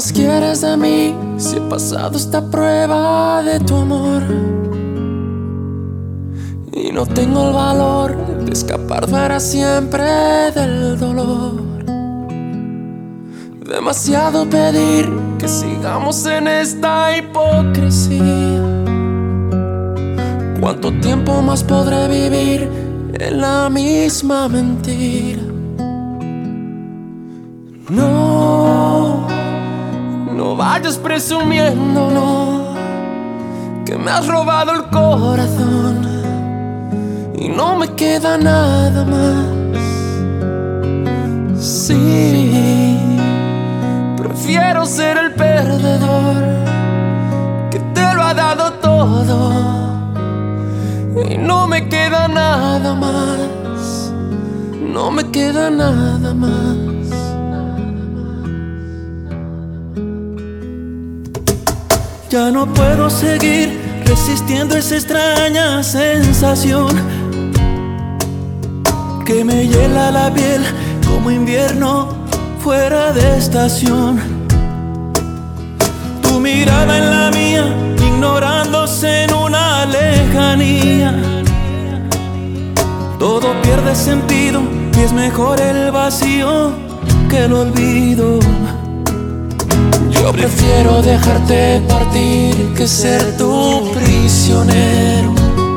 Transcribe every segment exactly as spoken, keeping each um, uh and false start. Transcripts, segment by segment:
más quieres de mí si he pasado esta prueba de tu amor? Y no tengo el valor de escapar para siempre del dolor. Demasiado pedir que sigamos en esta hipocresía. ¿Cuánto tiempo más podré vivir en la misma mentira? No, no vayas presumiendo, no, que me has robado el corazón y no me queda nada más. Sí, prefiero ser el perdedor que te lo ha dado todo y no me queda nada más. No me queda nada más. Ya no puedo seguir resistiendo esa extraña sensación que me hiela la piel como invierno fuera de estación. Tu mirada en la mía, ignorándose en una lejanía. Todo pierde sentido y es mejor el vacío que el olvido. Yo prefiero dejarte partir que ser tu prisionero.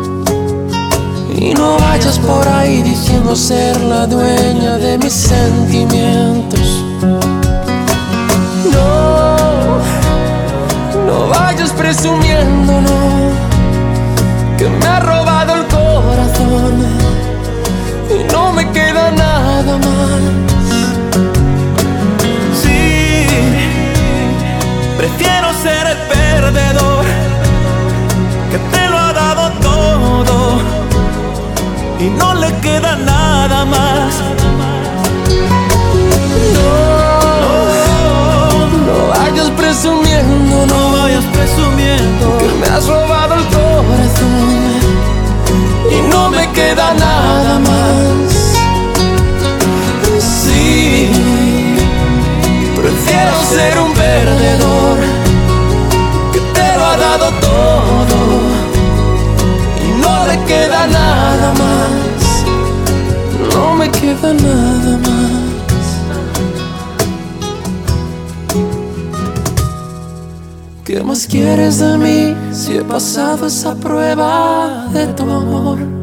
Y no vayas por ahí diciendo ser la dueña de mis sentimientos. No, no vayas presumiendo, no, que me ha robado el corazón y no me queda nada más. Prefiero ser el perdedor que te lo ha dado todo y no le queda nada más. No, no vayas presumiendo, no vayas presumiendo que me has robado el corazón y no me queda nada más. Sí, prefiero ser un perdedor que te lo ha dado todo y no le queda nada más. No me queda nada más. ¿Qué más quieres de mí si he pasado esa prueba de tu amor?